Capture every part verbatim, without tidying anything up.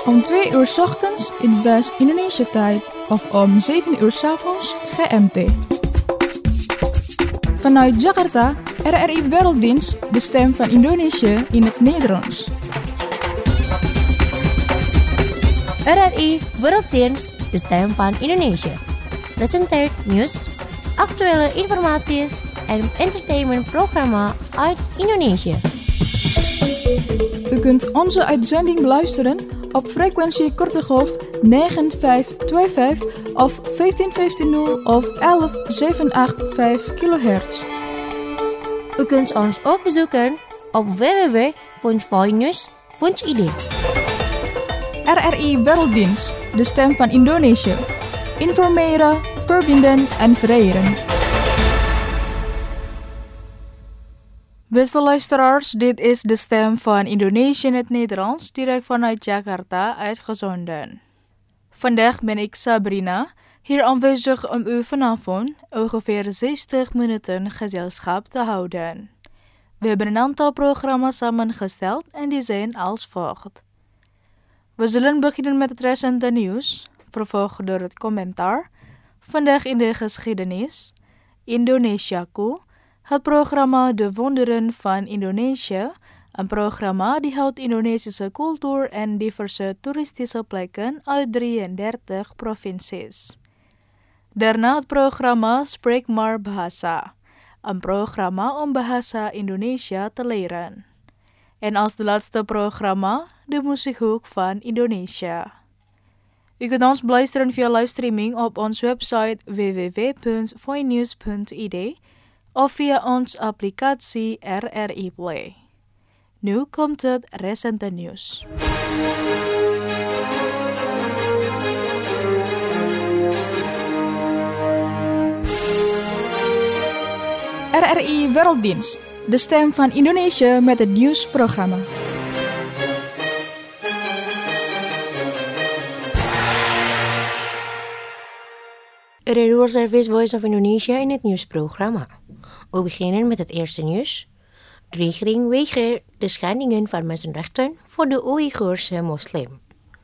Om twee uur 's ochtends in West-Indonesia tijd of om zeven uur 's avonds G M T. Vanuit Jakarta, R R I Werelddienst, de stem van Indonesië in het Nederlands. R R I Werelddienst, de stem van Indonesië. Presenteert nieuws, actuele informatie en entertainmentprogramma uit Indonesië. U kunt onze uitzending beluisteren op frequentie korte golf negen vijf twee vijf of vijftien vijftig of elf zevenhonderdachtenachtig kilohertz. U kunt ons ook bezoeken op w w w punt voinews punt i d. R R I Werelddienst, de stem van Indonesië. Informeren, verbinden en vereren. Beste luisteraars, dit is de stem van Indonesië in het Nederlands, direct vanuit Jakarta uitgezonden. Vandaag ben ik Sabrina, hier aanwezig om u vanavond ongeveer zestig minuten gezelschap te houden. We hebben een aantal programma's samengesteld en die zijn als volgt. We zullen beginnen met het recente nieuws, vervolgd door het commentaar, vandaag in de geschiedenis, Indonesiaku, het programma De Wonderen van Indonesië, een programma die houdt Indonesische cultuur en diverse toeristische plekken uit drieëndertig provincies. Daarna het programma Spreek maar Bahasa, een programma om bahasa Indonesia te leren. En als de laatste programma, de muziekhoek van Indonesië. U kunt ons beluisteren via livestreaming op onze website w w w punt voinews punt i d of via onze applicatie R R I Play. Nu komt het recente nieuws. R R I Werelddienst, de stem van Indonesië met het nieuwsprogramma. R R I World Service Voice of Indonesia in het nieuwsprogramma. We beginnen met het eerste nieuws. De regering weigert de schendingen van mensenrechten voor de Oeigoerse moslim.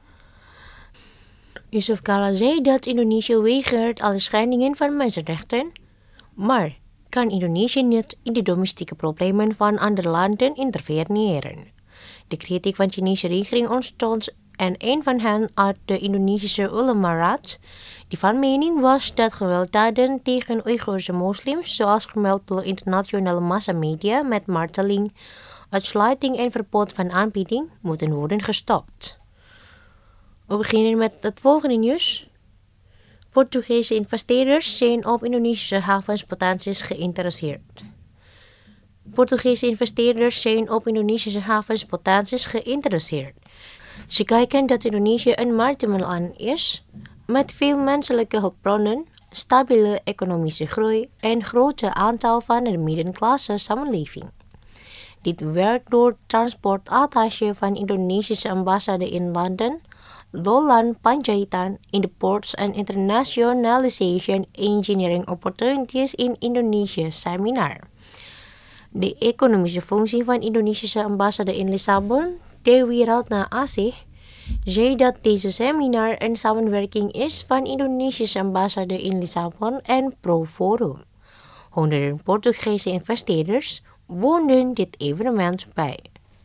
Yusuf Kala zei dat Indonesië weigert alle schendingen van mensenrechten, maar kan Indonesië niet in de domestieke problemen van andere landen interveneren. De kritiek van de Chinese regering ontstond en een van hen uit de Indonesische Ulama-raad, die van mening was dat gewelddaden tegen Oeigoerse moslims, zoals gemeld door internationale massamedia met marteling, uitsluiting en verbod van aanbieding, moeten worden gestopt. We beginnen met het volgende nieuws. Portugese investeerders zijn op Indonesische havenspotenties geïnteresseerd. Portugese investeerders zijn op Indonesische havenspotenties geïnteresseerd. Ze kijken dat Indonesië een maritieme land is, met veel menselijke hulpbronnen, stabiele economische groei en grote aantal van de middenklasse samenleving. Dit werd door transportattaché van Indonesische ambassade in London, Dolan Panjaitan, in de Ports and Internationalization Engineering Opportunities in Indonesia seminar. De economische functie van Indonesische ambassade in Lissabon, Dewi Ratna Asih, zei dat deze seminar een samenwerking is van Indonesische ambassade in Lissabon en Proforum. Honderden Portugese investeerders woonden dit evenement bij.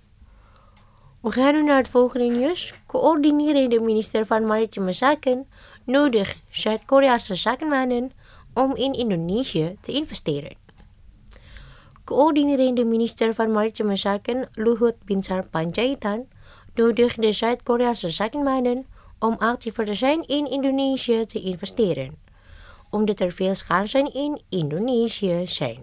We gaan nu naar het volgende nieuws. Coördinerende minister van Maritieme Zaken nodigt Zuid-Koreaanse zakenmannen om in Indonesië te investeren. Coördinerende minister van Maritieme Zaken Luhut Binsar Panjaitan nodigt de Zuid-Koreaanse zakenmannen om actiever te zijn in Indonesië te investeren, omdat er veel kansen in Indonesië zijn.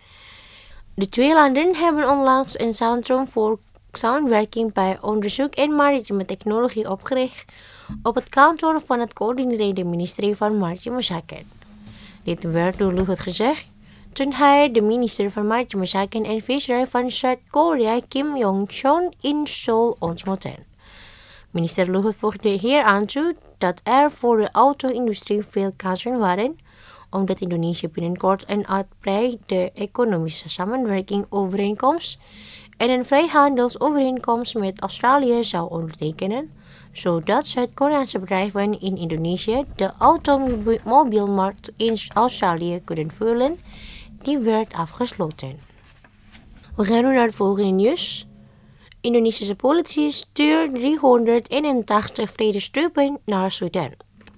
De twee landen hebben onlangs een centrum voor samenwerking bij onderzoek en maritieme technologie opgericht op het kantoor van het coördinerende ministerie van Maritieme Zaken. Dit werd door Luhut gezegd toen hij de minister van Maritieme Zaken en Visserij van Zuid-Korea Kim Yong-chol in Seoul ontmoette. Minister Luhut voegde hier aan toe dat er voor de auto-industrie veel kansen waren, omdat Indonesië binnenkort een uitbreide economische samenwerking overeenkomst en een vrijhandelsovereenkomst met Australië zou ondertekenen, zodat Zuid-Koreaanse bedrijven in Indonesië de automobielmarkt in Australië kunnen vullen, die werd afgesloten. We gaan nu naar het volgende nieuws. Indonesische politie stuurt driehonderdeenentachtig vredestroepen naar Sudan.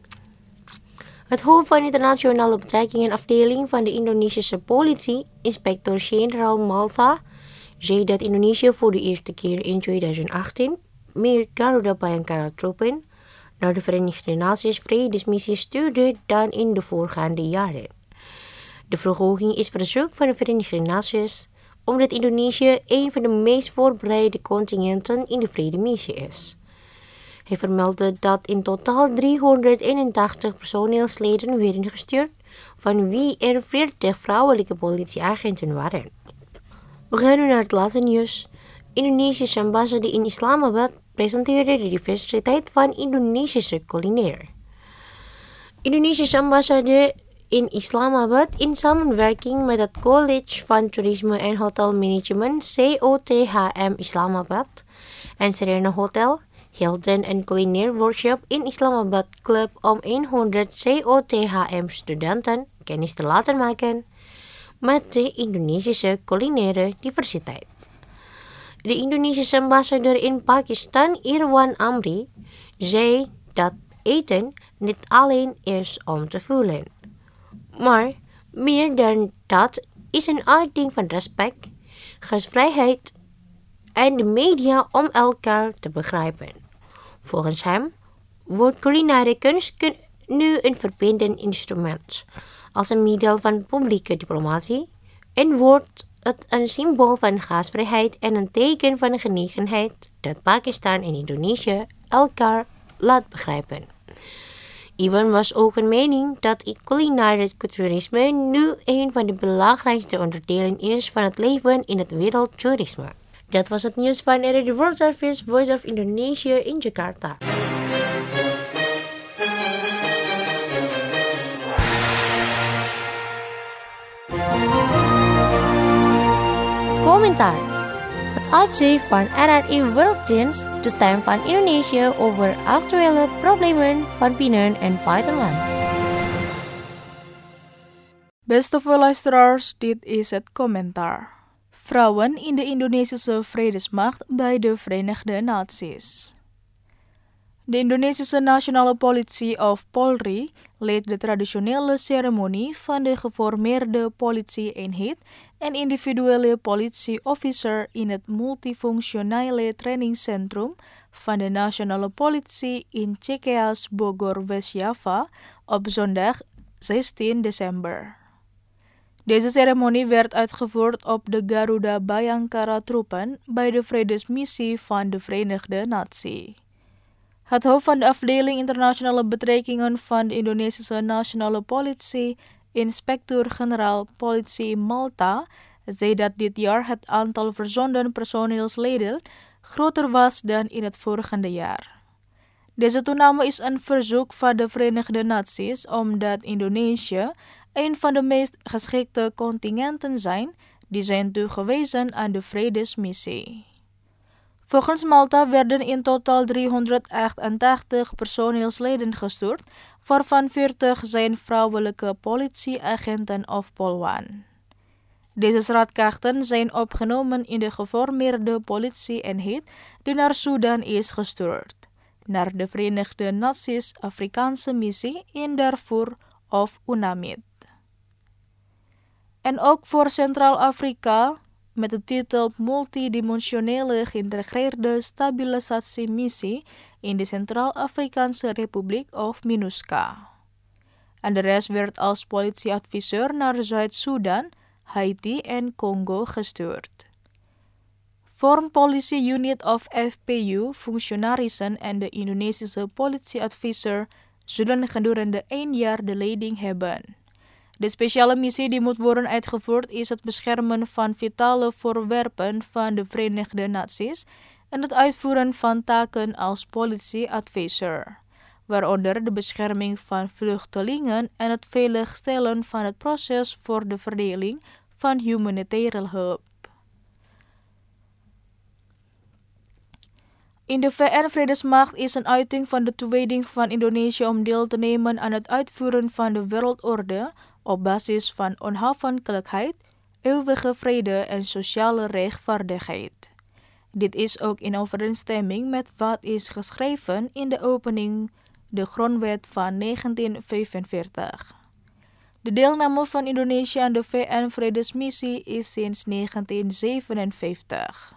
Het hoofd van internationale betrekkingen afdeling van de Indonesische politie, inspecteur-generaal Malta, zei dat Indonesië voor de eerste keer in tweeduizend achttien meer Garuda Bayangkara troepen naar de Verenigde Naties vredesmissie stuurde dan in de voorgaande jaren. De verhoging is verzoek van de Verenigde Naties omdat Indonesië een van de meest voorbereide contingenten in de vredemissie is. Hij vermeldde dat in totaal driehonderdeenentachtig personeelsleden werden gestuurd, van wie er veertig vrouwelijke politieagenten waren. We gaan nu naar het laatste nieuws. Indonesische ambassade in Islamabad presenteerde de diversiteit van Indonesische culinair. Indonesische ambassade in Islamabad in samenwerking met het College van Toerisme en Hotel Management C O T H M Islamabad en Serena Hotel hielden een culinair workshop in Islamabad Club om honderd C O T H M studenten kennis te laten maken met de Indonesische culinaire diversiteit. De Indonesische ambassadeur in Pakistan, Irwan Amri, zei dat eten niet alleen is om te voelen, maar meer dan dat is een uiting van respect, gastvrijheid en de media om elkaar te begrijpen. Volgens hem wordt culinaire kunst nu een verbindend instrument als een middel van publieke diplomatie en wordt het een symbool van gastvrijheid en een teken van genegenheid dat Pakistan en Indonesië elkaar laat begrijpen. Iwan was ook een mening dat culinaire toerisme nu een van de belangrijkste onderdelen is van het leven in het wereldtoerisme. Dat was het nieuws van R R D World Service Voice of Indonesia in Jakarta. Commentaar. Het uitzicht van R R I Werelddienst, de stem van Indonesië over actuele problemen van binnen- en buitenland. Beste luisteraars, dit is het commentaar. Vrouwen in de Indonesische Vredesmacht bij de Verenigde Naties. De Indonesische Nationale Politie of Polri leidt de traditionele ceremonie van de geformeerde politie-eenheid en individuele politieofficer in het multifunctionele trainingscentrum van de Nationale Politie in Cikeas, Bogor, West-Java op zondag zestien december. Deze ceremonie werd uitgevoerd op de Garuda Bayangkara troepen bij de vredesmissie van de Verenigde Naties. Het hoofd van de afdeling internationale betrekkingen van de Indonesische Nationale Politie, inspecteur-generaal Politie Malta, zei dat dit jaar het aantal verzonden personeelsleden groter was dan in het vorige jaar. Deze toename is een verzoek van de Verenigde Naties omdat Indonesië een van de meest geschikte contingenten zijn die zijn toegewezen aan de vredesmissie. Volgens Malta werden in totaal driehonderdachtentachtig personeelsleden gestuurd, waarvan veertig zijn vrouwelijke politieagenten of polwan. Deze strijdkrachten zijn opgenomen in de geformeerde politie-eenheid die naar Sudan is gestuurd, naar de Verenigde Naties Afrikaanse missie in Darfur of UNAMID. En ook voor Centraal-Afrika met de titel Multidimensionele Geïntegreerde Stabilisatiemissie in de Centraal-Afrikaanse Republiek of MINUSCA. En de rest werd als politieadviseur naar Zuid-Soedan, Haiti en Congo gestuurd. Foreign Policy Unit of F P U, functionarissen en de Indonesische politieadviseur zullen gedurende één jaar de leiding hebben. De speciale missie die moet worden uitgevoerd is het beschermen van vitale voorwerpen van de Verenigde Naties en het uitvoeren van taken als politieadviseur, waaronder de bescherming van vluchtelingen en het veiligstellen van het proces voor de verdeling van humanitaire hulp. In de V N-vredesmacht is een uiting van de toewijding van Indonesië om deel te nemen aan het uitvoeren van de wereldorde op basis van onafhankelijkheid, eeuwige vrede en sociale rechtvaardigheid. Dit is ook in overeenstemming met wat is geschreven in de opening de Grondwet van negentien vijfenveertig. De deelname van Indonesië aan de V N-vredesmissie is sinds negentien zevenenvijftig.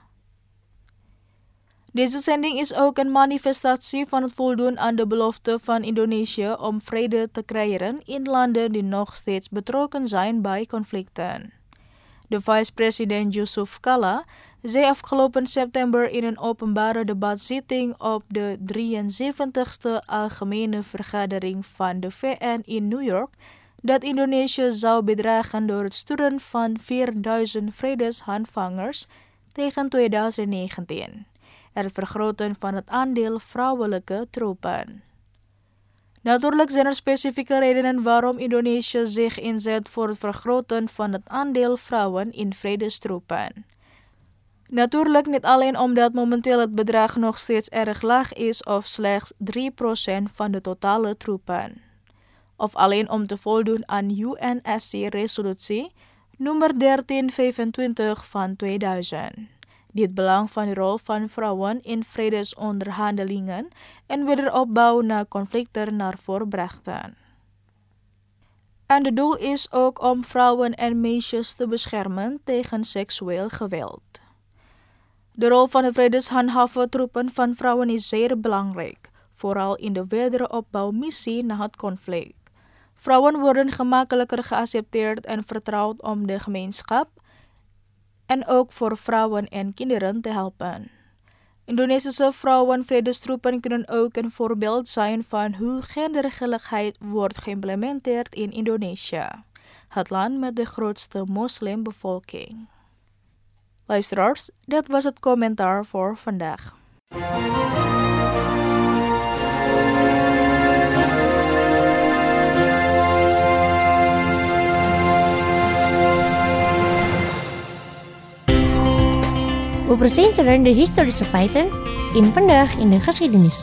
Deze zending is ook een manifestatie van het voldoen aan de belofte van Indonesië om vrede te creëren in landen die nog steeds betrokken zijn bij conflicten. De vice-president Yusuf Kala zei afgelopen september in een openbare debatzitting op de drieënzeventigste Algemene Vergadering van de V N in New York dat Indonesië zou bijdragen door het sturen van vierduizend vredeshandvangers tegen twintig negentien. Het vergroten van het aandeel vrouwelijke troepen. Natuurlijk zijn er specifieke redenen waarom Indonesië zich inzet voor het vergroten van het aandeel vrouwen in vredestroepen. Natuurlijk niet alleen omdat momenteel het bedrag nog steeds erg laag is of slechts drie procent van de totale troepen. Of alleen om te voldoen aan U N S C-resolutie nummer dertien vijfentwintig van tweeduizend. Die het belang van de rol van vrouwen in vredesonderhandelingen en wederopbouw na conflicten naar voren brachten. En het doel is ook om vrouwen en meisjes te beschermen tegen seksueel geweld. De rol van de vredeshandhaventroepen van vrouwen is zeer belangrijk, vooral in de wederopbouwmissie na het conflict. Vrouwen worden gemakkelijker geaccepteerd en vertrouwd om de gemeenschap en ook voor vrouwen en kinderen te helpen. Indonesische vrouwenvredestroepen kunnen ook een voorbeeld zijn van hoe gendergelijkheid wordt geïmplementeerd in Indonesië, het land met de grootste moslimbevolking. Luisteraars, dat was het commentaar voor vandaag. We presenteren de historische feiten in Vandaag in de Geschiedenis.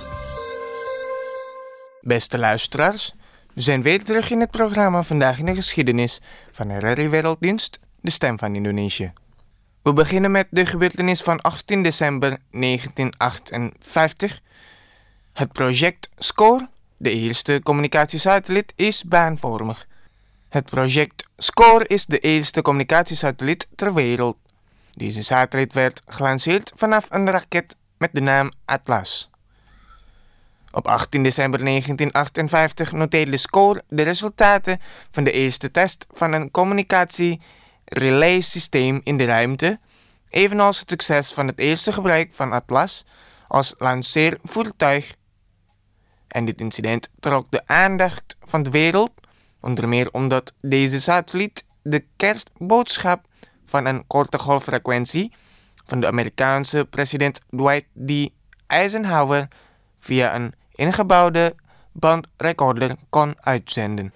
Beste luisteraars, we zijn weer terug in het programma Vandaag in de Geschiedenis van R R I Werelddienst, de stem van Indonesië. We beginnen met de gebeurtenis van achttien december negentien achtenvijftig. Het project SCORE, de eerste communicatiesatelliet, is baanvormig. Het project SCORE is de eerste communicatiesatelliet ter wereld. Deze satelliet werd gelanceerd vanaf een raket met de naam Atlas. Op achttien december negentien achtenvijftig noteerde SCORE de resultaten van de eerste test van een communicatie-relay-systeem in de ruimte, evenals het succes van het eerste gebruik van Atlas als lanceervoertuig. En dit incident trok de aandacht van de wereld, onder meer omdat deze satelliet de kerstboodschap van een korte golffrequentie van de Amerikaanse president Dwight D. Eisenhower via een ingebouwde bandrecorder kon uitzenden.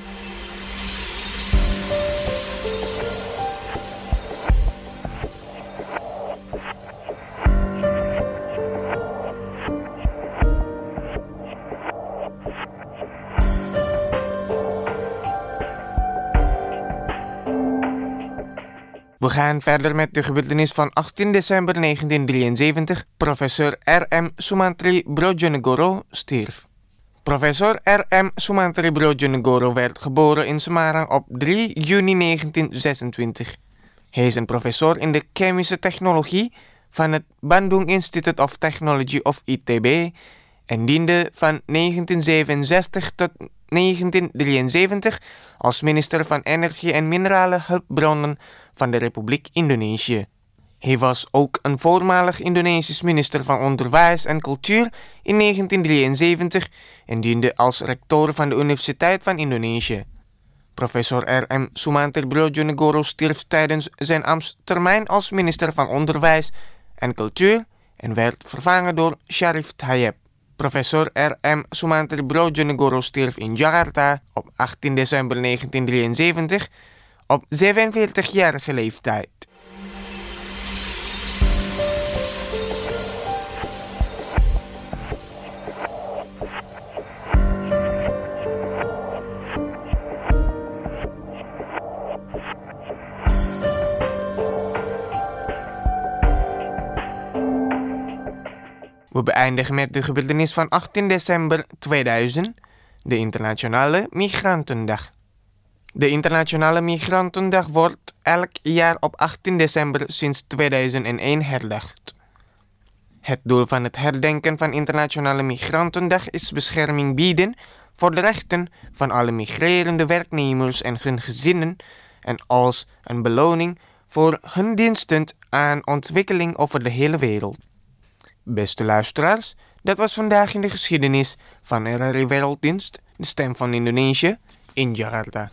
We gaan verder met de gebeurtenis van achttien december negentien drieënzeventig. Professor R M Sumantri Brojonegoro stierf. Professor R M Sumantri Brojonegoro werd geboren in Semarang op drie juni negentien zesentwintig. Hij is een professor in de chemische technologie van het Bandung Institute of Technology of I T B en diende van negentien zevenenzestig tot negentien drieënzeventig als minister van Energie en Minerale Hulpbronnen van de Republiek Indonesië. Hij was ook een voormalig Indonesisch minister van Onderwijs en Cultuur in negentien drieënzeventig en diende als rector van de Universiteit van Indonesië. Professor R M Sumantri Brojonegoro stierf tijdens zijn ambtstermijn als minister van Onderwijs en Cultuur en werd vervangen door Sharif Thayyep. Professor R M Sumantri Brojonegoro stierf in Jakarta op achttien december negentien drieënzeventig op zevenenveertigjarige leeftijd. We beëindigen met de gebeurtenis van achttien december tweeduizend, de Internationale Migrantendag. De Internationale Migrantendag wordt elk jaar op achttien december sinds tweeduizend één herdacht. Het doel van het herdenken van Internationale Migrantendag is bescherming bieden voor de rechten van alle migrerende werknemers en hun gezinnen en als een beloning voor hun diensten aan ontwikkeling over de hele wereld. Beste luisteraars, dat was vandaag in de geschiedenis van R R I Werelddienst, de stem van Indonesië, in Jakarta.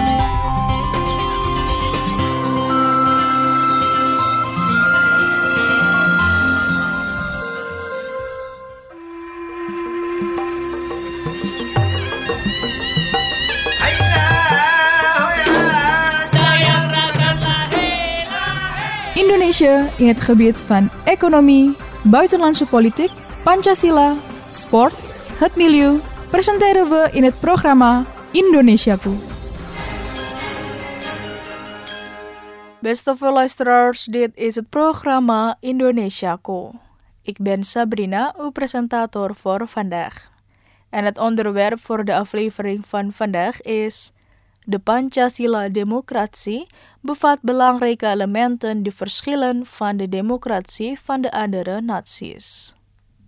Indonesia in het gebied van economie, buitenlandse politiek, Pancasila, sport, het milieu, presenteren we in het programma Indonesiaku. Beste luisteraars, dit is het programma Indonesiaku. Ik ben Sabrina, uw presentator voor vandaag. En het onderwerp voor de aflevering van vandaag is: de Pancasila-democratie bevat belangrijke elementen die verschillen van de democratie van de andere naties.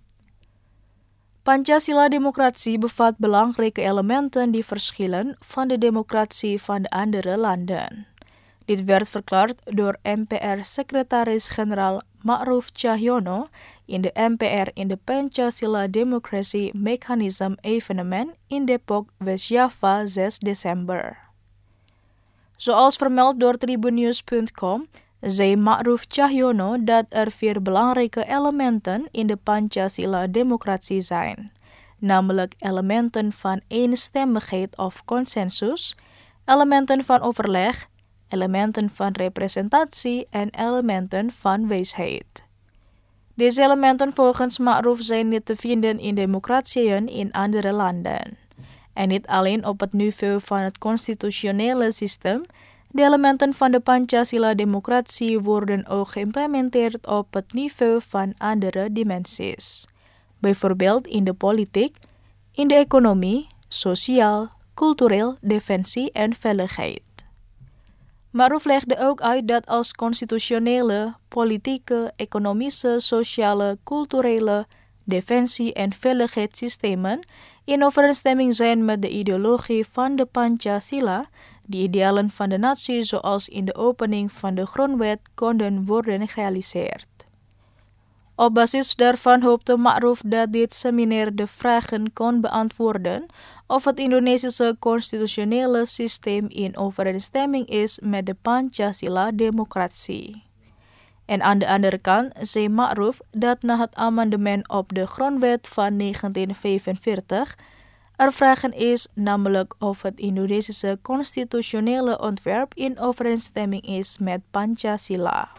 Pancasila-democratie bevat belangrijke elementen die verschillen van de democratie van de andere landen. Dit werd verklaard door M P R-secretaris-generaal Ma'ruf Cahyono in de M P R in de Pancasila Democracy Mechanism evenement in Depok, West-Java, zes december. Zoals vermeld door Tribunnews punt com, zei Ma'ruf Cahyono dat er vier belangrijke elementen in de Pancasila-democratie zijn, namelijk elementen van eenstemmigheid of consensus, elementen van overleg, elementen van representatie en elementen van wijsheid. Deze elementen volgens Ma'ruf zijn niet te vinden in democratieën in andere landen. En niet alleen op het niveau van het constitutionele systeem, de elementen van de Pancasila-democratie worden ook geïmplementeerd op het niveau van andere dimensies. Bijvoorbeeld in de politiek, in de economie, sociaal, cultureel, defensie en veiligheid. Ma'ruf legde ook uit dat als constitutionele, politieke, economische, sociale, culturele, defensie- en veiligheidssystemen in overeenstemming zijn met de ideologie van de Pancasila, die idealen van de natie zoals in de opening van de grondwet konden worden gerealiseerd. Op basis daarvan hoopte Ma'ruf dat dit seminar de vragen kon beantwoorden of het Indonesische constitutionele systeem in overeenstemming is met de Pancasila-democratie. En aan de andere kant zei Ma'ruf dat na het amendement op de grondwet van negentien vijfenveertig er vragen is, namelijk of het Indonesische constitutionele ontwerp in overeenstemming is met Pancasila.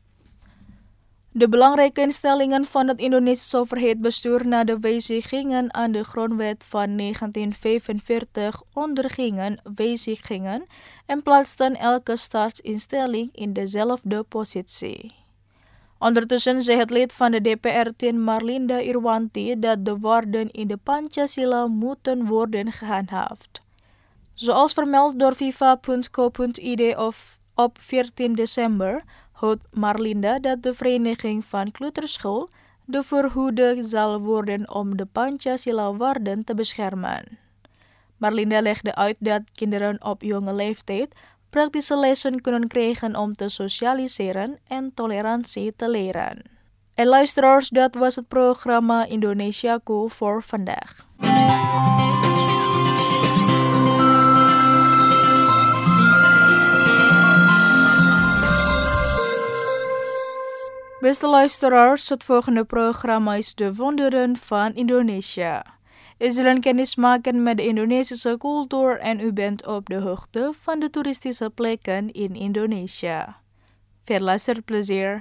De belangrijke instellingen van het Indonesische overheidsbestuur na de wijzigingen aan de grondwet van negentien vijfenveertig ondergingen wijzigingen en plaatsten elke staatsinstelling in dezelfde positie. Ondertussen zei het lid van de D P R Tien Marlinda Irwanti dat de waarden in de Pancasila moeten worden gehandhaafd. Zoals vermeld door viva punt co punt i d of op veertien december houdt Marlinda dat de Vereniging van Kleuterschool de verhoede zal worden om de Pancasila-waarden te beschermen. Marlinda legde uit dat kinderen op jonge leeftijd praktische lessen kunnen krijgen om te socialiseren en tolerantie te leren. En luisteraars, dat was het programma Indonesiaku voor vandaag. Beste luisteraars, het volgende programma is De Wonderen van Indonesië. U zullen kennis maken met de Indonesische cultuur en u bent op de hoogte van de toeristische plekken in Indonesië. Veel luisterplezier.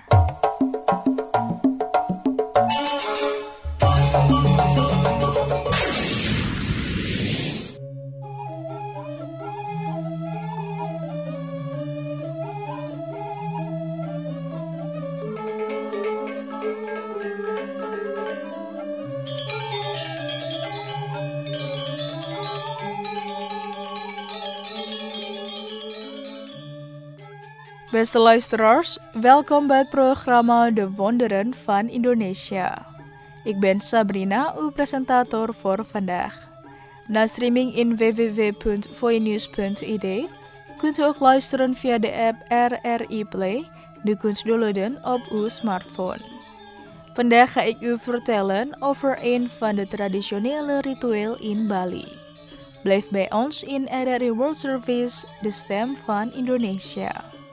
Beste luisteraars, welkom bij het programma De Wonderen van Indonesia. Ik ben Sabrina, uw presentator voor vandaag. Na streaming in w w w punt voinews punt i d kunt u ook luisteren via de app R R I Play. Die kunt downloaden op uw smartphone. Vandaag ga ik u vertellen over een van de traditionele rituelen in Bali. Blijf bij ons in R R I World Service, de stem van Indonesia.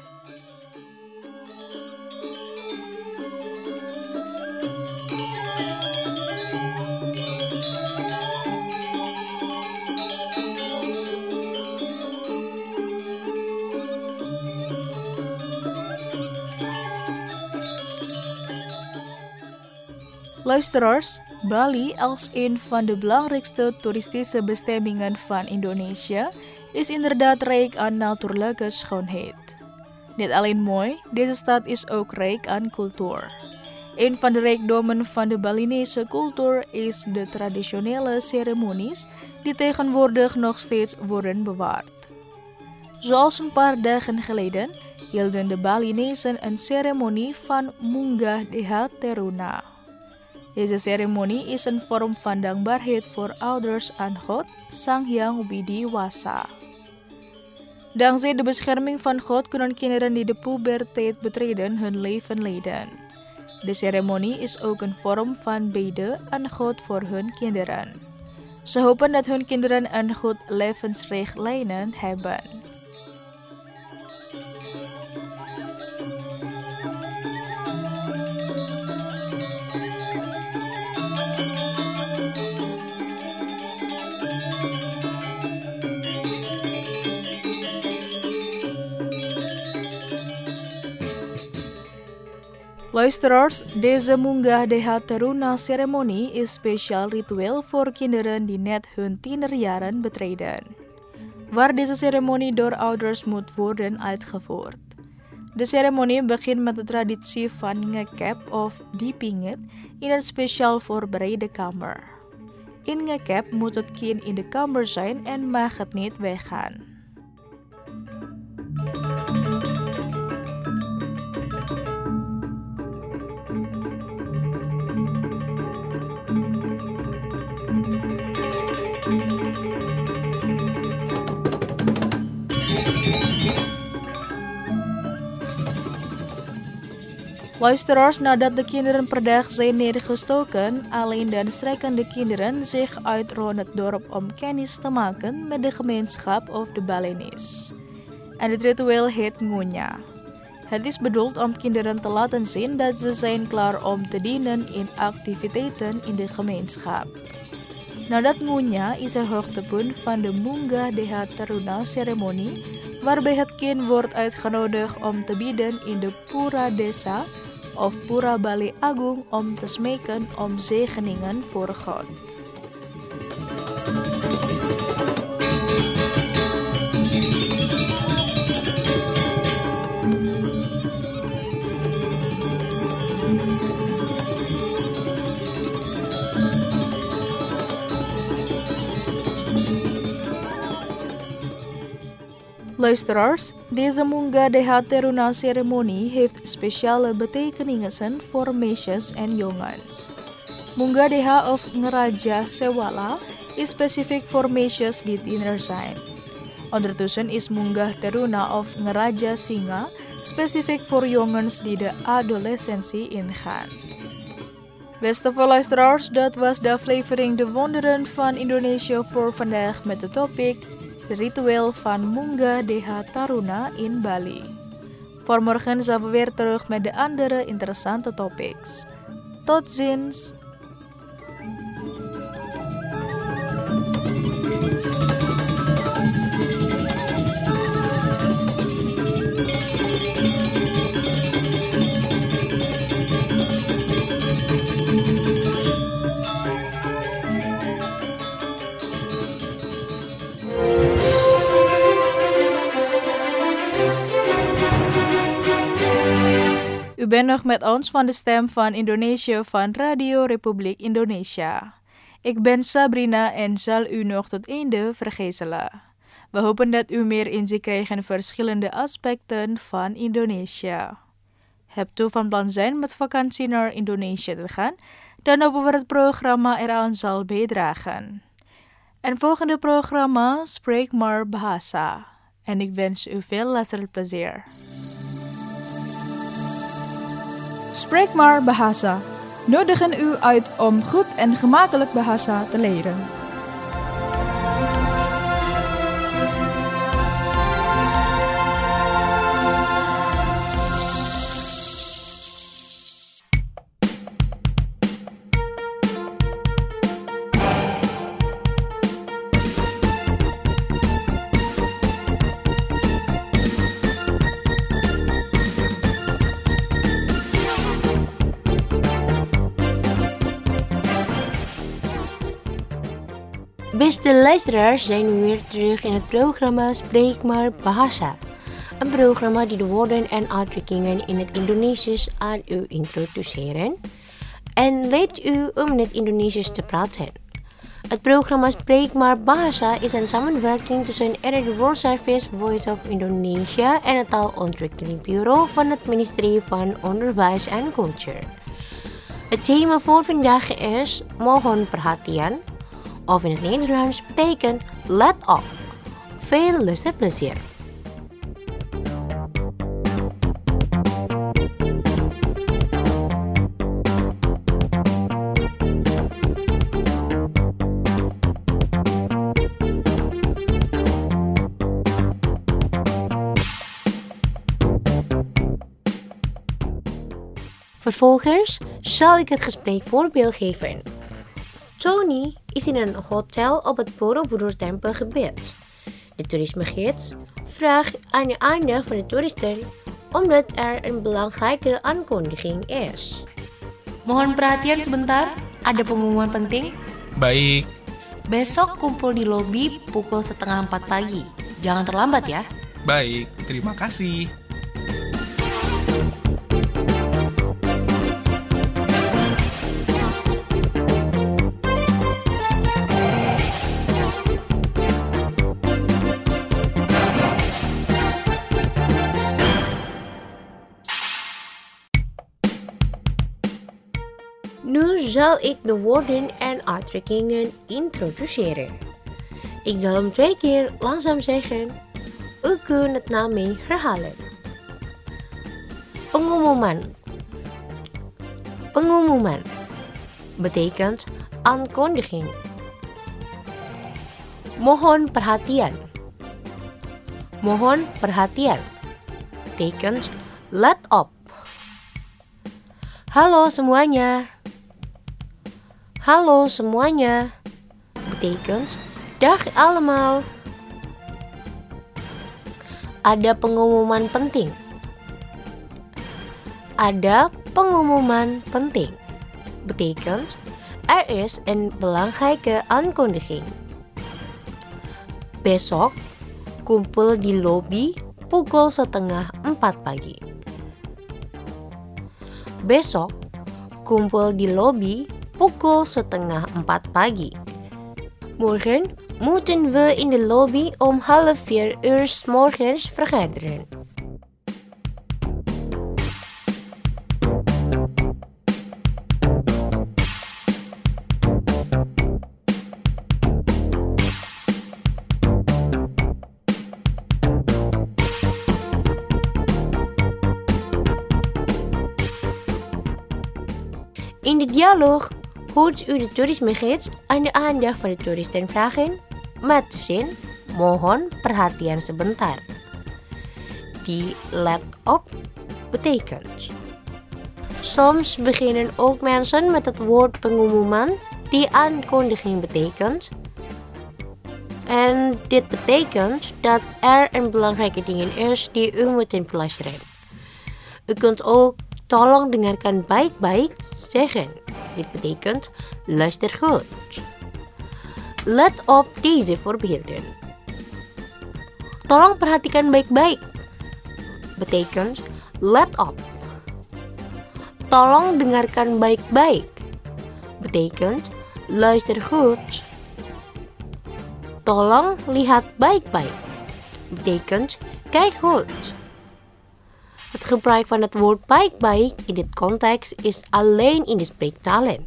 Luisteraars, Bali als een van de belangrijkste toeristische bestemmingen van Indonesië is inderdaad rijk aan natuurlijke schoonheid. Niet alleen mooi, deze stad is ook rijk aan cultuur. Een van de rijkdommen van de Balinese cultuur is de traditionele ceremonies die tegenwoordig nog steeds worden bewaard. Zoals een paar dagen geleden hielden de Balinezen een ceremonie van Munggah Deha Teruna. Deze ceremonie is een vorm van dankbaarheid voor ouders aan God, Sang Hyang Widiwasa. Dankzij de bescherming van God kunnen kinderen die de puberteit betreden hun leven leiden. De ceremonie is ook een vorm van bidden aan God voor hun kinderen. Ze hopen dat hun kinderen een goed levensrichtlijnen hebben. Luisteraars, deze Munggah Deha Teruna ceremonie is speciaal ritueel voor kinderen die net hun tienerjaren betreden, waar deze ceremonie door ouders moet worden uitgevoerd. De ceremonie begint met de traditie van ngekep of dipinget in een speciaal voorbereide kamer. In ngekep moet het kind in de kamer zijn en mag het niet weggaan. Luisteraars, nadat de kinderen per dag zijn neergestoken, alleen dan strekken de kinderen zich uit rond het dorp om kennis te maken met de gemeenschap of de Balinese. En het ritueel heet Ngunya. Het is bedoeld om kinderen te laten zien dat ze zijn klaar om te dienen in activiteiten in de gemeenschap. Nadat Ngunya is het hoogtepunt van de Munggah Deha Teruna ceremonie, waarbij het kind wordt uitgenodigd om te bidden in de Pura Desa of Pura Bali Agung om te smeken om zegeningen voor God. Luisteraars, deze Munggah Deha Teruna ceremonie heeft speciale betekenissen voor meisjes en jongens. Munggah Deha of Ngeraja Sewala is specifiek voor meisjes die tiener zijn. Ondertussen is Munggah Teruna of Ngeraja Singa specifiek voor jongens die de adolescentie ingaan. Beste luisteraars, dat was de aflevering De Wonderen van Indonesië voor vandaag met de topic het ritueel van Munggah Deha Teruna in Bali. Voor morgen zijn we weer terug met de andere interessante topics. Tot ziens! U bent nog met ons van de Stem van Indonesië van Radio Republiek Indonesia. Ik ben Sabrina en zal u nog tot einde vergezelen. We hopen dat u meer inzicht krijgt in verschillende aspecten van Indonesia. Hebt u van plan zijn met vakantie naar Indonesië te gaan, dan hopen we dat het programma eraan zal bijdragen. En volgende programma Spreek maar Bahasa. En ik wens u veel luisterplezier. Spreek maar Bahasa. Nodigen u uit om goed en gemakkelijk bahasa te leren. Beste luisteraars, zijn we weer terug in het programma Spreek maar Bahasa. Een programma die de woorden en uitdrukkingen in het Indonesisch aan u introduceren en leidt u om in het Indonesisch te praten. Het programma Spreek maar Bahasa is een samenwerking tussen R R D World Service Voice of Indonesia en het Taalontwikkelingsbureau van het ministerie van Onderwijs en Cultuur. Het thema voor vandaag is Mohon Perhatian, of in het Nederlands betekent let op. Veel luisterplezier. Vervolgens zal ik het gesprek voorbeeld geven. Tony is in een hotel op het Borobudur-tempelgebied. De toerismegids vraagt aan de aandacht van de toeristen omdat er een belangrijke aankondiging is. Mohon perhatian sebentar, ada pengumuman penting. Baik. Besok kumpul di lobi pukul setengah empat pagi. Jangan terlambat ya. Baik, terima kasih. Nu zal ik de woorden en uitdrukkingen introduceren. Ik zal hem twee keer langzaam zeggen. U kunt het na mij herhalen. Pengumuman. Pengumuman betekent aankondiging. Mohon perhatian. Mohon perhatian betekent let op. Halo semuanya. Halo semuanya betekent dag allemaal. Ada pengumuman penting. Ada pengumuman penting betekent er is een belangrijke aankondiging. Besok kumpul di lobi pukul setengah empat pagi. Besok kumpul di lobi pukul setengah empat pagi. Morgen moeten we in de lobby om half vier uur 's morgens vergaderen. In de dialoog hoort u de toerismegids aan de aandacht van de toeristen vragen met de zin mohon perhatian sebentar. Die let op betekent. Soms beginnen ook mensen met het woord pengumuman die aankondiging betekent. En dit betekent dat er een belangrijke ding is die u moet beluisteren. U kunt ook tolong dengarkan baik-baik zeggen. Dit betekent luister goed. Let op deze voorbeelden. Tolong perhatikan baik-baik betekent let op. Tolong dengarkan baik-baik betekent luister goed. Tolong lihat baik-baik. Betekent kijk goed. Het gebruik van het woord baik-baik in dit context is alleen in de spreektalen.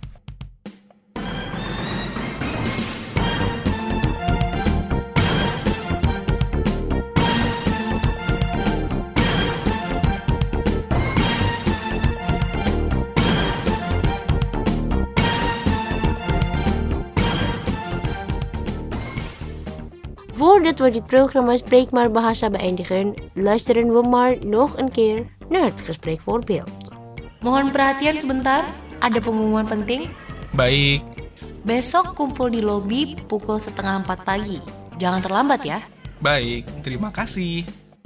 Voordat we dit programma Spreek maar Bahasa beëindigen, luisteren we maar nog een keer naar het gesprekvoorbeeld. Mohon perhatian sebentar, ada pengumuman penting. Baik, Besok kumpul di lobi pukul setengah empat pagi. Jangan terlambat ya. baik, terima kasih.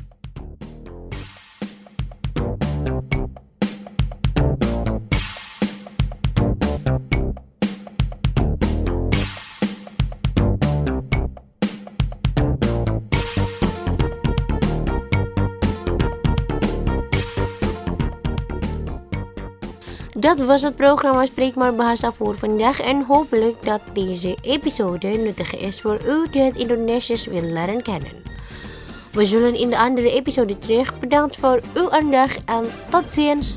Dat was het programma Spreek maar Bahasa voor vandaag en hopelijk dat deze episode nuttig is voor u die het Indonesisch wil leren kennen. We zullen in de andere episode terug. Bedankt voor uw aandacht en tot ziens!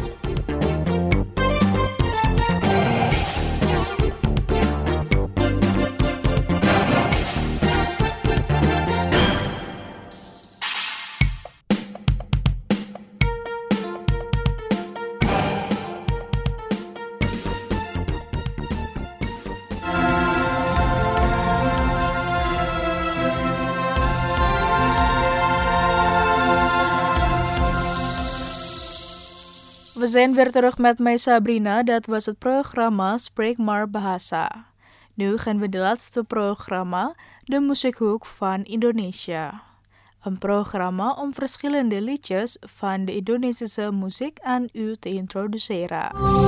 We zijn weer terug met mij Sabrina. Dat was het programma Spreek maar Bahasa. Nu gaan we de laatste programma, de muziekhoek van Indonesië. Een programma om verschillende liedjes van de Indonesische muziek aan u te introduceren.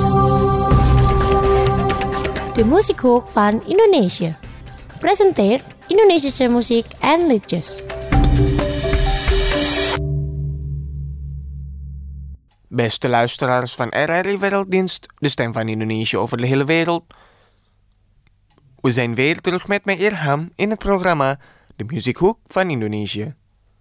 De muziekhoek van Indonesië presenteert Indonesische muziek en liedjes. Beste luisteraars van R R I Werelddienst, de stem van Indonesië over de hele wereld. We zijn weer terug met mijn Irham in het programma De Muziekhoek van Indonesië.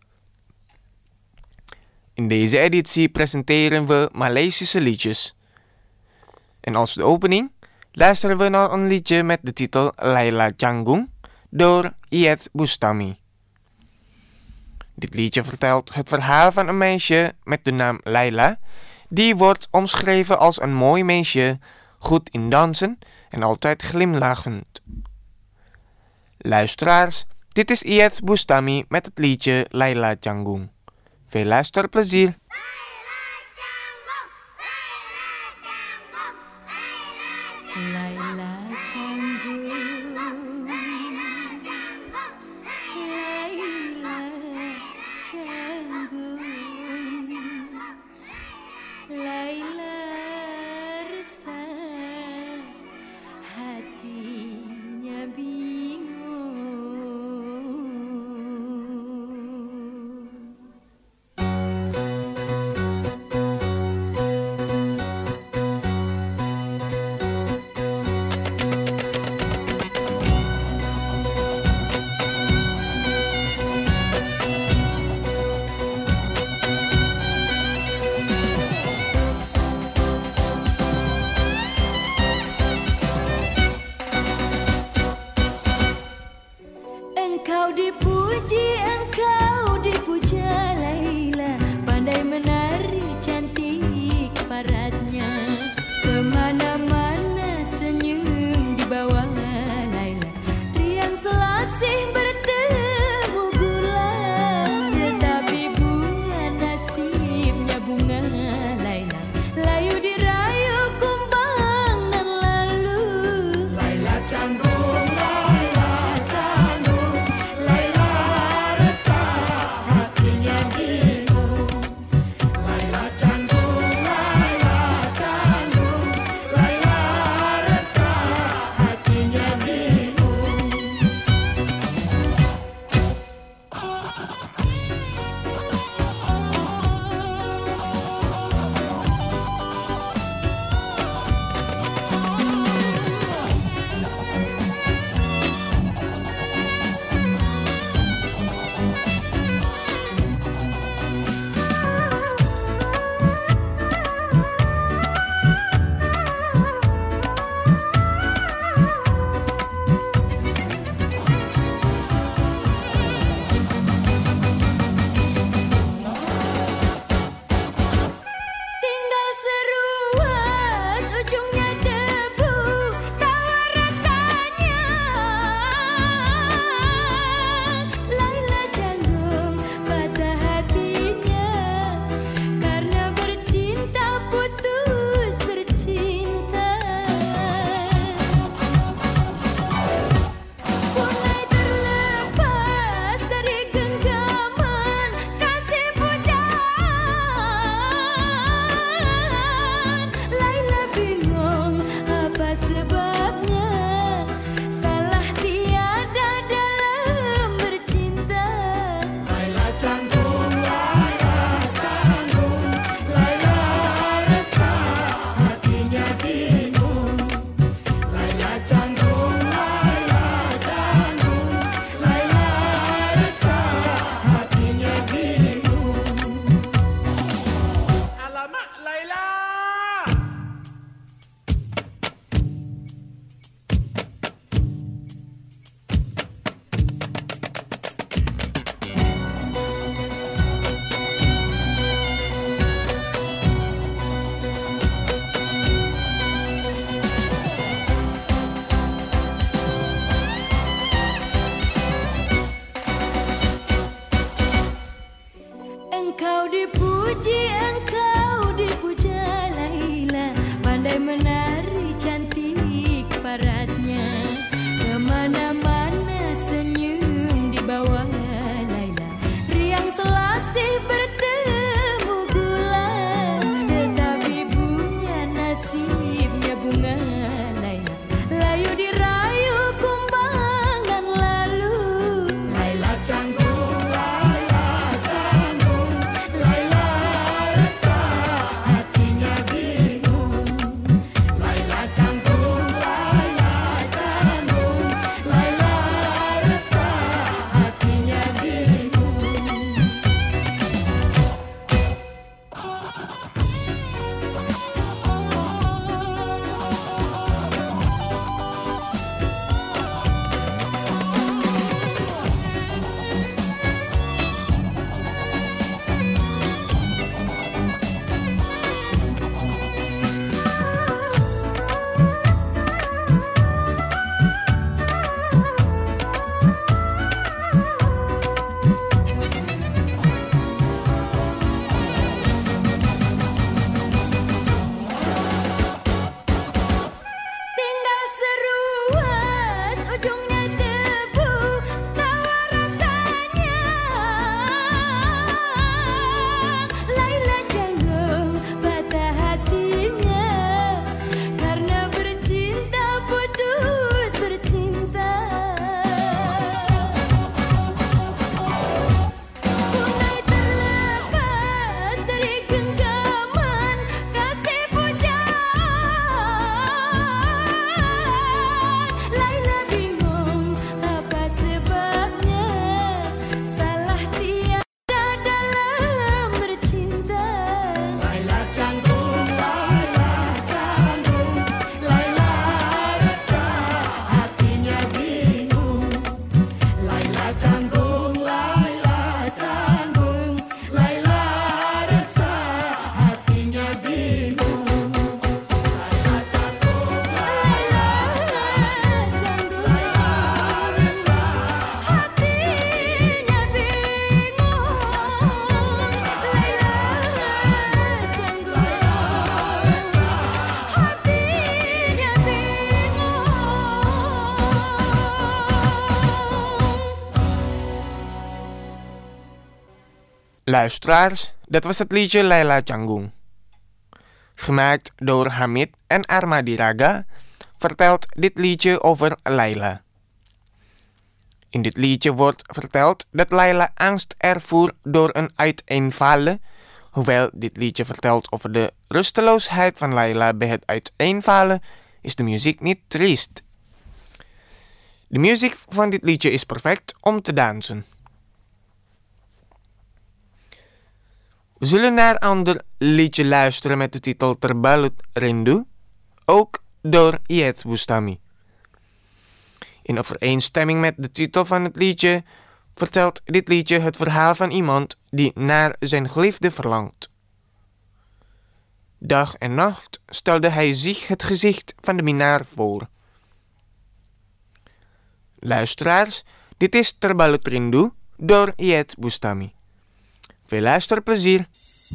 In deze editie presenteren we Maleisische liedjes. En als de opening luisteren we naar een liedje met de titel Laila Canggung door Iyeth Bustami. Dit liedje vertelt het verhaal van een meisje met de naam Laila, die wordt omschreven als een mooi meisje, goed in dansen en altijd glimlachend. Luisteraars, dit is Iyeth Bustami met het liedje Laila Canggung. Veel luisterplezier! Laila Canggung, Laila Canggung, Laila resah, hatinya bingung. Engkau dipuji, engkau dipuja Laila, pandai menari cantik parasnya, kemana-mana senyum dibawa Laila, riang selasih bertemu gula, tetapi bunga nasibnya bunga Laila, layu dirayu kumbang dan lalu. Laila Canggung, Laila Canggung, Laila resah, hatinya bingung. Luisteraars, dat was het liedje Laila Canggung. Gemaakt door Hamid en Armadi Raga, vertelt dit liedje over Laila. In dit liedje wordt verteld dat Laila angst ervoer door een uiteenvallen. Hoewel dit liedje vertelt over de rusteloosheid van Laila bij het uiteenvallen, is de muziek niet triest. De muziek van dit liedje is perfect om te dansen. We zullen naar een ander liedje luisteren met de titel Terbalut Rindu, ook door Iyeth Bustami. In overeenstemming met de titel van het liedje vertelt dit liedje het verhaal van iemand die naar zijn geliefde verlangt. Dag en nacht stelde hij zich het gezicht van de minnaar voor. Luisteraars, dit is Terbalut Rindu door Iyeth Bustami. Veel luisterplezier!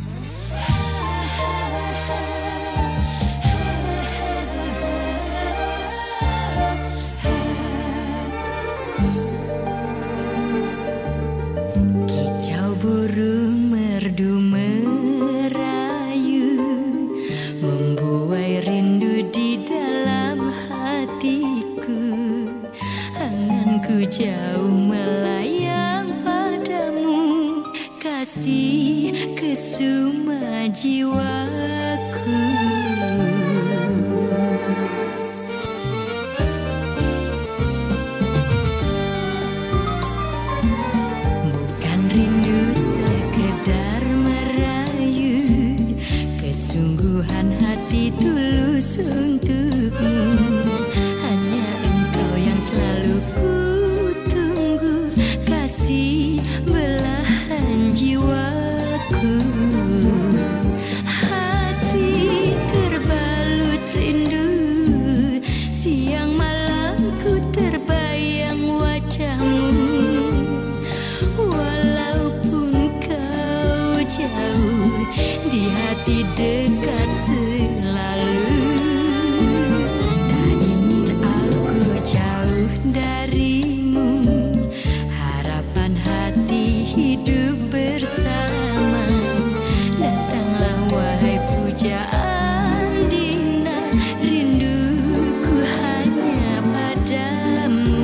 Kicau burung merdu merayu, membuai rindu di dalam hatiku. Anganku jauh melayang padamu, kasih kesuma jiwaku. Bukan rindu sekedar merayu, kesungguhan hati tulus untukmu. Hanya engkau yang selalu ku tunggu, kasih belahan jiwaku. Hati terbalut rindu, siang malam ku terbayang wajahmu. Walaupun kau jauh, di hati dekat selalu. Tak ingin aku jauh darimu, harapan hati hidup bersama. Datanglah wahai pujaan Dina, rinduku hanya padamu.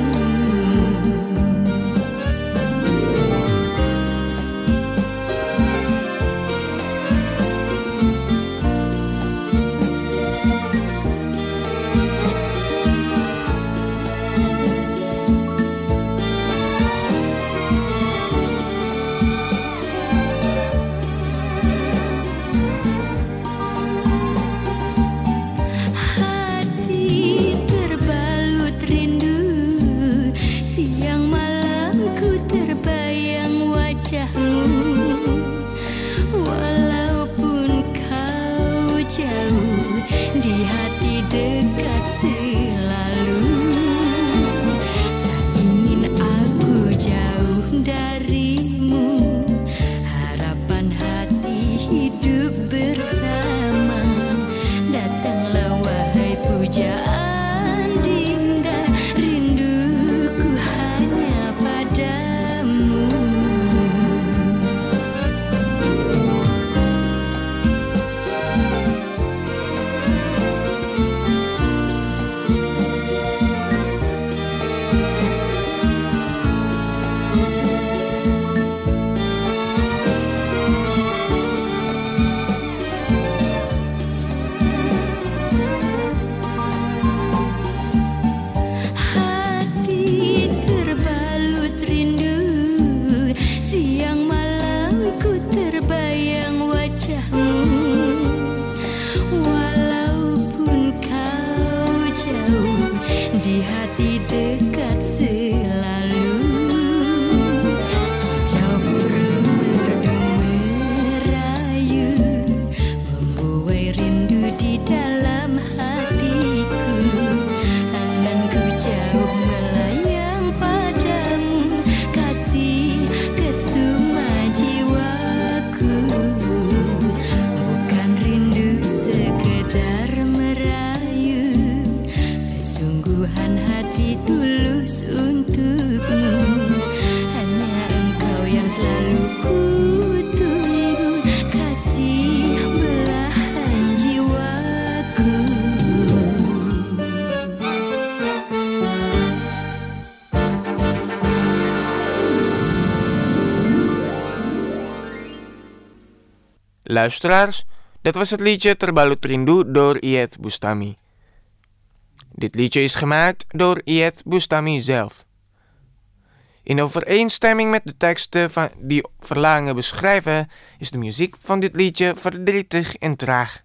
Luisteraars, dat was het liedje Terbalut Rindu door Iyeth Bustami. Dit liedje is gemaakt door Iyeth Bustami zelf. In overeenstemming met de teksten van die verlangen beschrijven, is de muziek van dit liedje verdrietig en traag.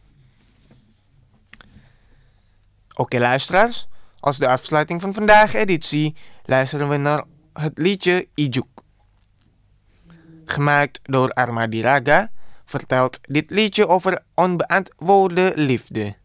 Oké okay, luisteraars, als de afsluiting van vandaag editie luisteren we naar het liedje Ijuk. Gemaakt door Armadi Raga vertelt dit liedje over onbeantwoorde liefde.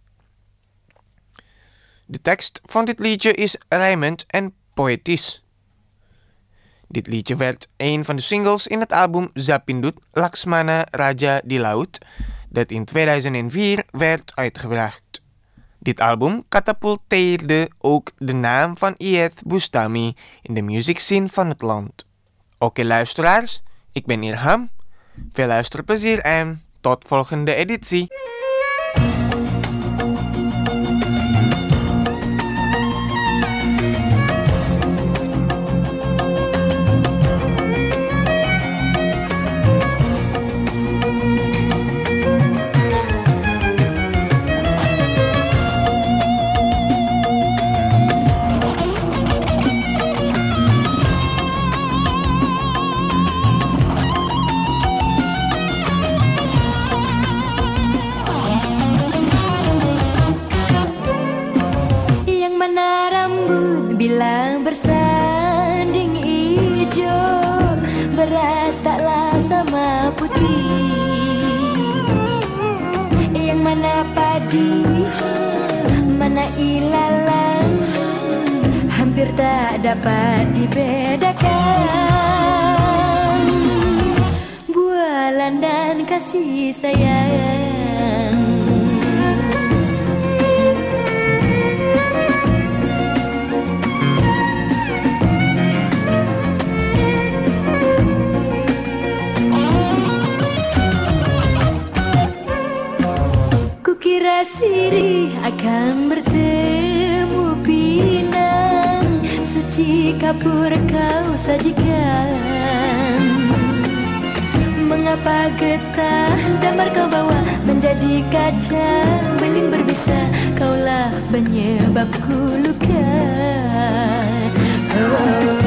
De tekst van dit liedje is rijmend en poëtisch. Dit liedje werd een van de singles in het album Zapindut Laksmana Raja di Laut, dat in tweeduizend vier werd uitgebracht. Dit album katapulteerde ook de naam van Iyeth Bustami in de muziekscene van het land. Oké okay, luisteraars, ik ben Irham. Veel luisterplezier en tot volgende editie. Bilang bersanding ijo, beras taklah sama putih. Yang mana padi, mana ilalang, hampir tak dapat dibedakan. Bualan dan kasih sayang. Kukira sirih akan bertemu pinang, suci kapur kau sajikan. Mengapa getah damar kau bawa menjadi kaca bening berbisa, kaulah penyebabku luka. Oh.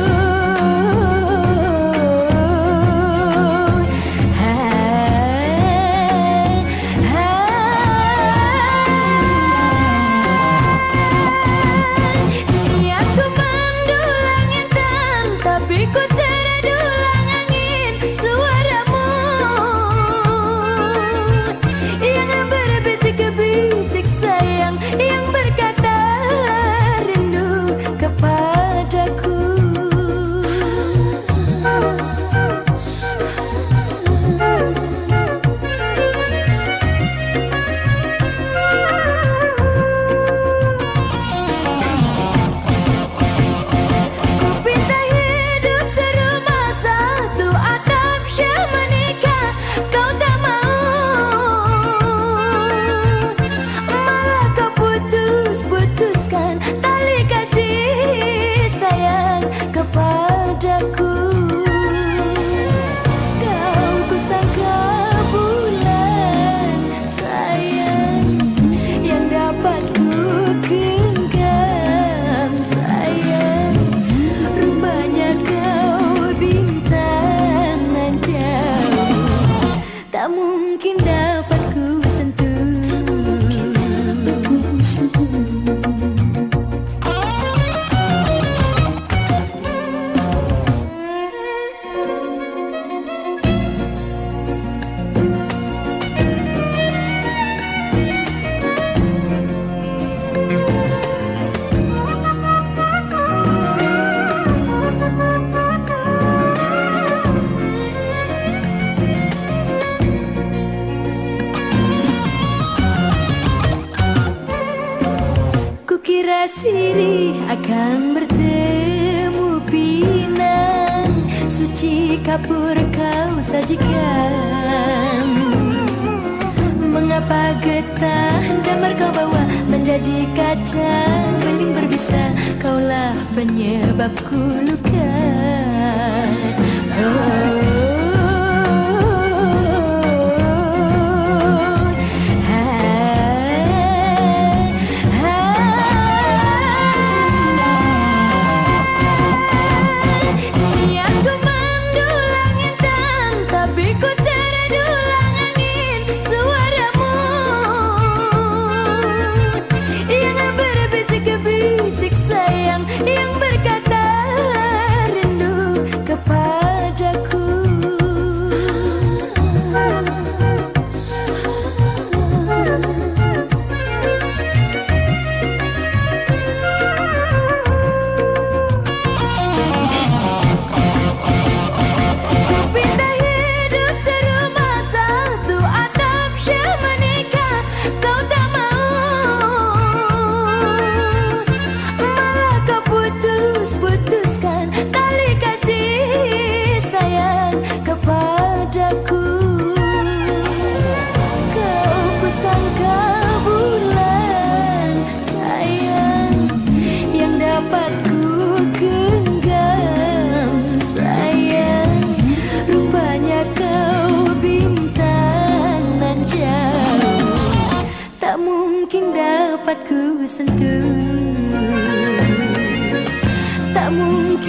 sirih akan bertemu pinang, suci kapur kau sajikan. Mengapa getah damar kau bawa menjadi kaca bening berbisa, kaulah penyebabku luka. Oh.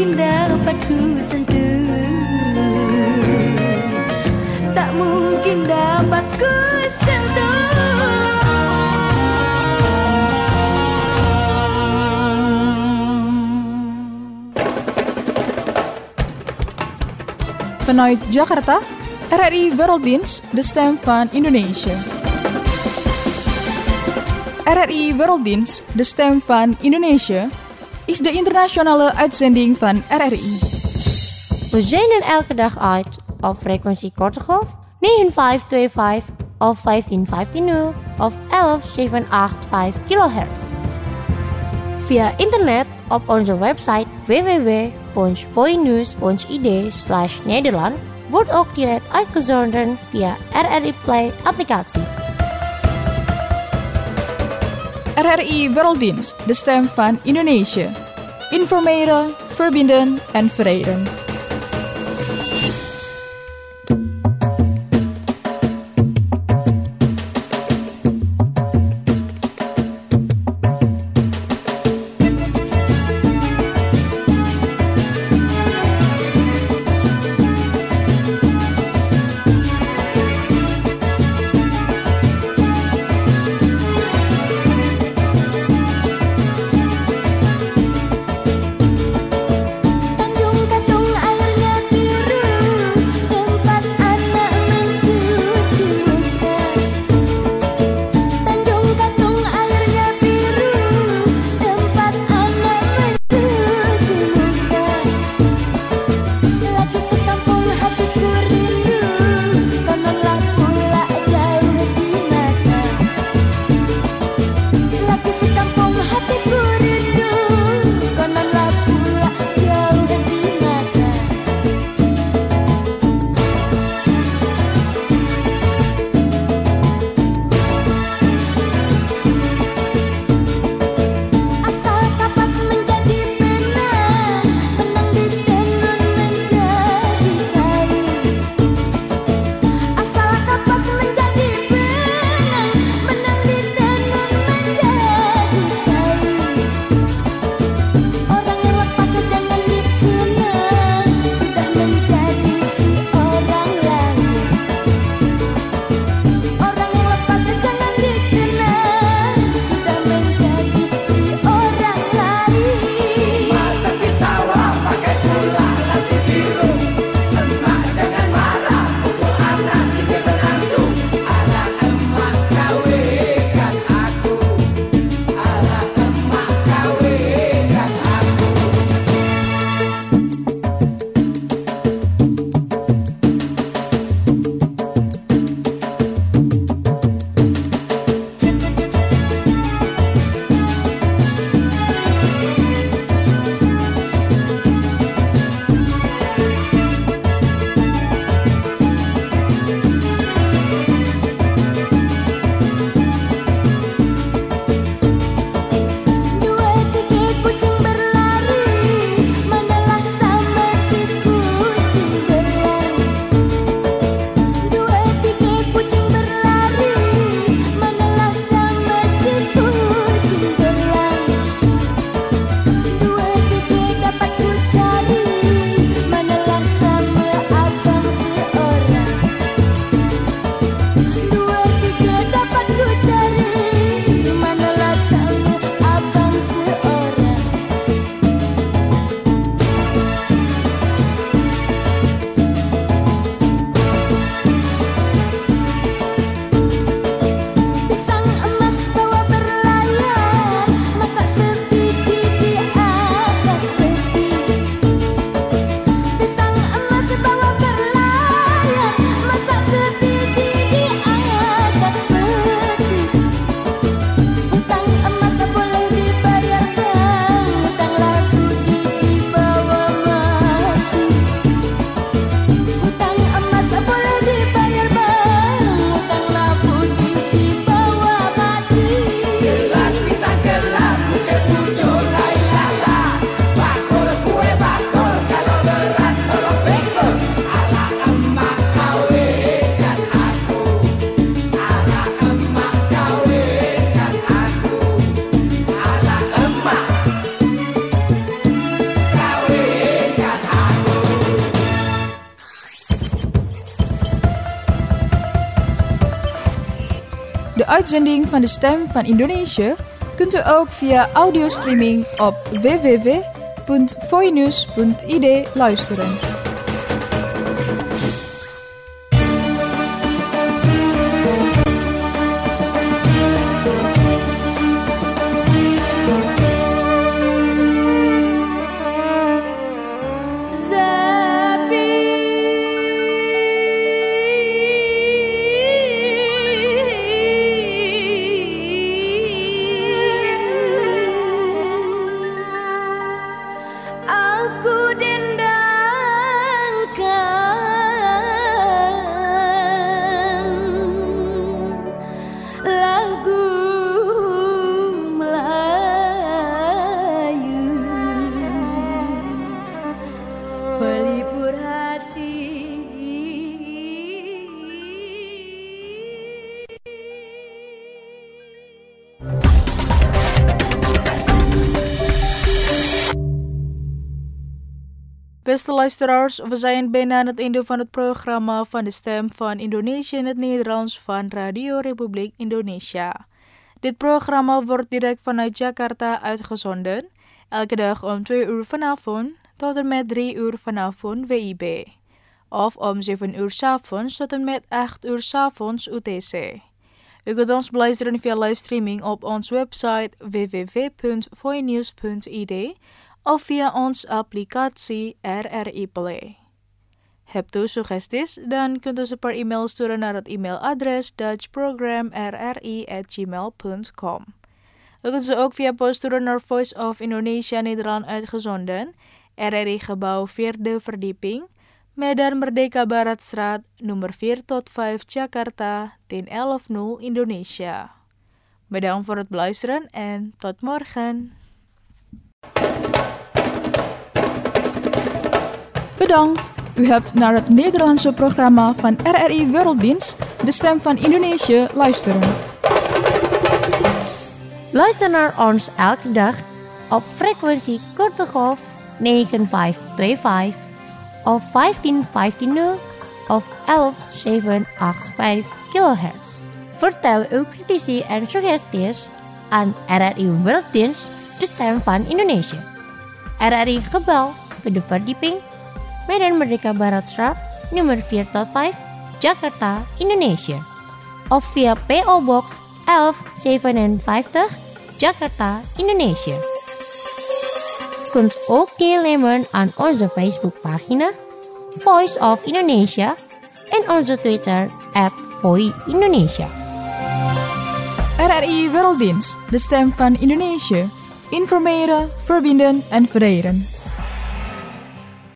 mungkin dapat ku sentuh, tak mungkin dapat ku sentuh. Vanuit Jakarta, R R I Werelddienst, de stem van Indonesië. R R I Werelddienst, de stem van Indonesië, is de internationale uitzending van R R I. We zenden elke dag uit op frequentie korte golf negen vijf twee vijf of vijftien vijftien nul of elf zeven acht vijf kilohertz. Via internet op onze website w w w punt voinews punt i d slash Nederland wordt ook direct uitgezonden via R R I Play applicatie. R R I Werelddienst, de stem van Indonesië. Informeren, verbinden en verenigen. De uitzending van de Stem van Indonesië kunt u ook via audiostreaming op w w w punt voinews punt i d luisteren. Beste luisteraars, we zijn bijna aan het einde van het programma van de Stem van Indonesië in het Nederlands van Radio Republiek Indonesia. Dit programma wordt direct vanuit Jakarta uitgezonden, elke dag om twee uur vanavond tot en met drie uur vanavond W I B. Of om zeven uur 's avonds tot en met acht uur 's avonds U T C. U kunt ons beluisteren via livestreaming op onze website w w w punt voinews punt i d of via onze applicatie R R I Play. Hebt u suggesties? Dan kunt u ze per e-mail sturen naar het e-mailadres dutch program r r i at gmail punt com. U kunt ze ook via post sturen naar Voice of Indonesia Nederland uitgezonden, R R I gebouw vierde verdieping, Medan Merdeka Baratstraat, nummer vier tot vijf Jakarta, tien elf nul Indonesia. Bedankt voor het beluisteren en tot morgen. Bedankt. U hebt naar het Nederlandse programma van R R I Werelddienst, de Stem van Indonesië, luisteren. Luister naar ons elke dag op frequentie korte golf negen vijf twee vijf of vijftien vijftien of elf zeven acht vijf kilohertz. Vertel uw critici en suggesties aan R R I Werelddienst, de Stem van Indonesië. R R I gebouw vierde verdieping, Medan Merdeka Baratstraat, nummer vier tot vijf, Jakarta, Indonesië. Of via P O Box elf zevenenvijftig, Jakarta, Indonesië. Kunt ook deelnemen aan onze Facebookpagina Voice of Indonesia en onze Twitter at Voi Indonesia. R R I Werelddienst, de Stem van Indonesië. Informeren, verbinden en verenigen.